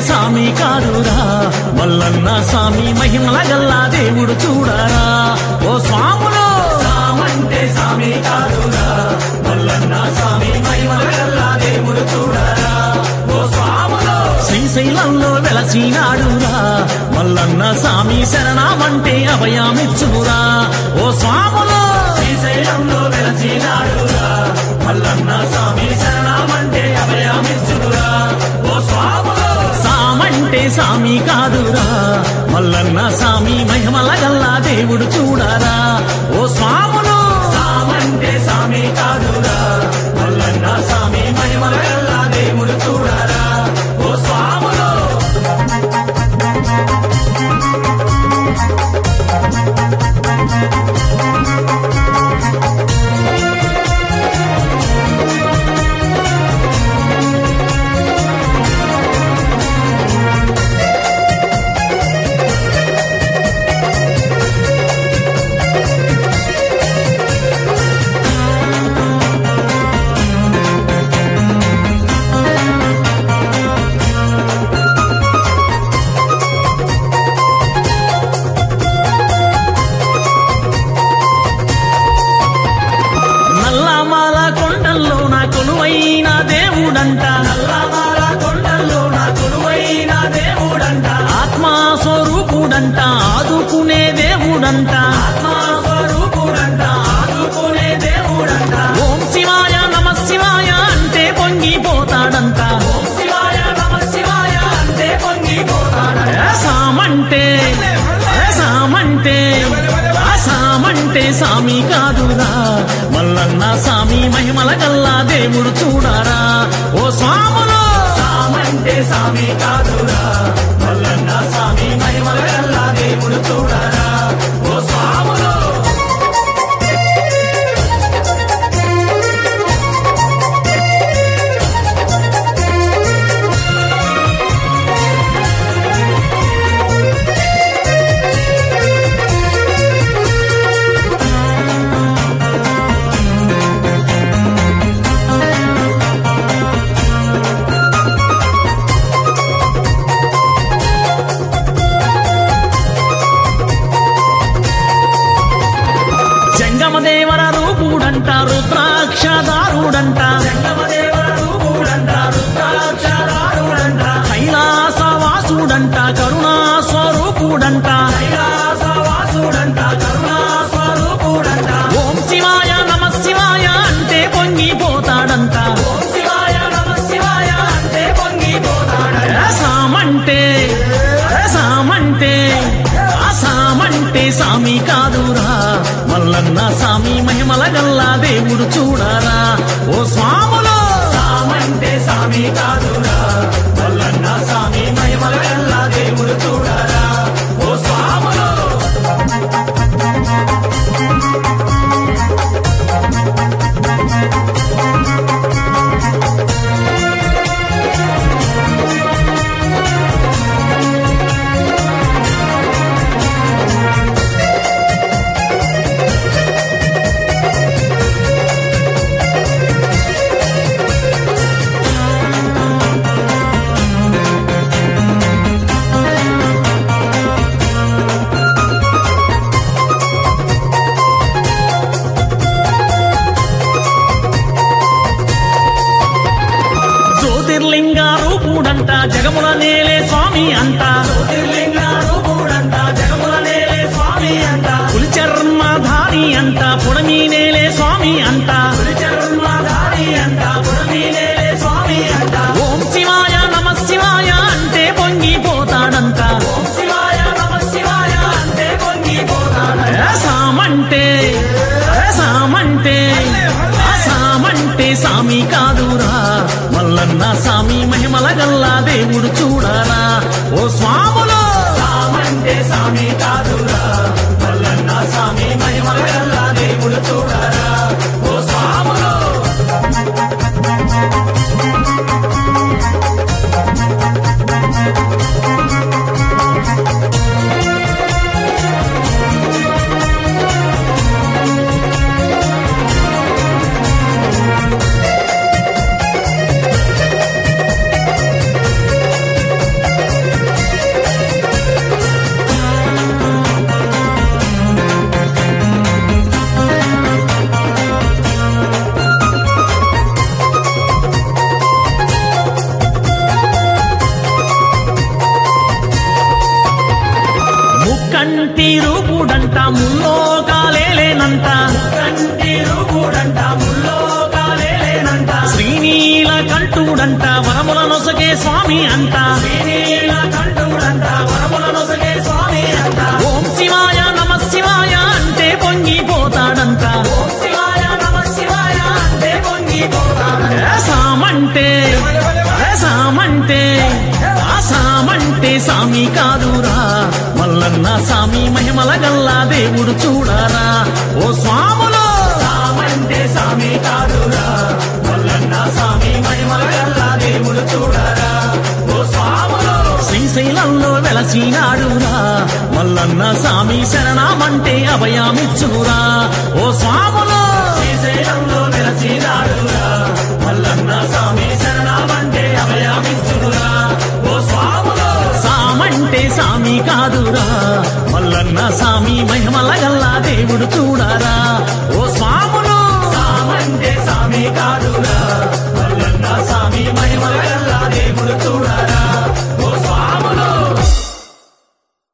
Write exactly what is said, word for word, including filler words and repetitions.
సామి కాదురా మల్లన్న సామి మహిమల గల్లా దేవుడు చూడరా ఓ స్వాములు సామంటే సామి కాదురా మల్లన్న సామి మహిమల గల్లా దేవుడు చూడరా ఓ స్వాములు శ్రీశైలంలో వెలసినాడురా మల్లన్న సామి శరణమంటే అభయమిచ్చురా ఓ స్వాములు శ్రీశైలంలో వెలసినాడురా మల్లన్న సామి శరణమంటే అభయమిచ్చురా ఓ స్వాములు సామంటే సామి కాదురా మల్లన్న సామి మహిమల గల్లా దేవుడు చూడరా ఓ స్వాములు సామంటే సామి కాదురా మల్లన్న సామి మహిమల గల్లా దేవుడు చూడరా ఓ స్వాములు నల్లమాల కొండల్లో నా కొలువైన దేవుడంట నల్లమాల కొండల్లో నా కొలువైన దేవుడంట ఆత్మా స్వరూపుడంట ఆదుకునే దేవుడంట ఆత్మా స్వరూపుడంట ఆదుకునే దేవుడంట ఓం శివాయ నమః శివాయ అంటే పొంగిపోతాడంట ఓం శివాయ నమః శివాయ అంటే పొంగిపోతాడంట సామంటే సామంటే సామంటే సామి కాదురా మల్లన్న సామి మహిమల గల్లా దేవుడు చూడరా ఓ స్వాములు సామంటే సామి కాదురా మల్లన్న సామి మహిమల గల్లా దేవుడు చూడరా ఓ స్వాములు జంగమదేవర రూపుడంట రుద్రాక్షదారుడంట జంగమదేవర రూపుడంట రుద్రాక్షదారుడంట కైలాసవాసుడంట కరుణా స్వరూపుడంట కైలాసవాసుడంట కరుణా స్వరూపుడంట ఓం శివాయ నమః శివాయ అంటే పొంగిపోతాడంట ఓం శివాయ నమః శివాయ అంటే పొంగిపోతాడంట సామంటే సామంటే సామంటే సామి కాదురా మల్లన్న సామి మహిమల గల్లా దేవుడు చూడరా ఓ స్వాములు సామంటే సామి కాదురా మల్లన్న సామి మహిమల గల్లా దేవుడు చూడరా ఓ స్వాములు జ్యోతిర్లింగ రూపుడంట జగముల నేలే స్వామి అంట జ్యోతిర్లింగ రూపుడంట జగముల నేలే స్వామి అంట పులి చర్మధారి అంట పుడమి నేలే స్వామి అంట పులి చర్మధారి అంట పుడమి నేలే స్వామి అంట ఓం శివాయ నమః శివాయ అంటే పొంగిపోతాడంట ఓం శివాయ నమః శివాయ అంటే పొంగిపోతాడంట సామంటే సామంటే సామంటే సామి కాదురా మల్లన్న సామి మహిమల గల్లా దేవుడు చూడరా ఓ స్వాములు కంటి రూపుడంట ముల్లోకాలేనంట కంటి రూపుడంట ముల్లోకాలేనంట శ్రీనీల కంఠుడంట వరముల నొసగే స్వామి అంట శ్రీనీల కంఠుడంట వరముల నొసగే స్వామి అంట ఓం శివాయ నమ శివాయ అంటే పొంగిపోతాడంట ఓం శివాయ నమ శివాయ అంటే పొంగిపోతాడంట సామంటే సామంటే ఆ సామంటే సామి కాదురా మల్లన్న సామి మహిమల గల్లా దేవుడు చూడారా ఓ స్వాములో సామంటే సామి కాదురా మల్లన్న సామి మహిమల గల్లా దేవుడు చూడారా ఓ స్వాములో శ్రీశైలంలో వెలసినాడురా మల్లన్న సామి శరణామంటే అభయామిచ్చురా ఓ స్వాములో శ్రీశైలంలో వెలసినాడురా మల్లన్న సామి శరణామంటే అభయామిచ్చురా ఓ స్వాములో సామంటే సామి కాదురా మల్లన్న సామి మహిమల గల్లా దేవుడు చూడారా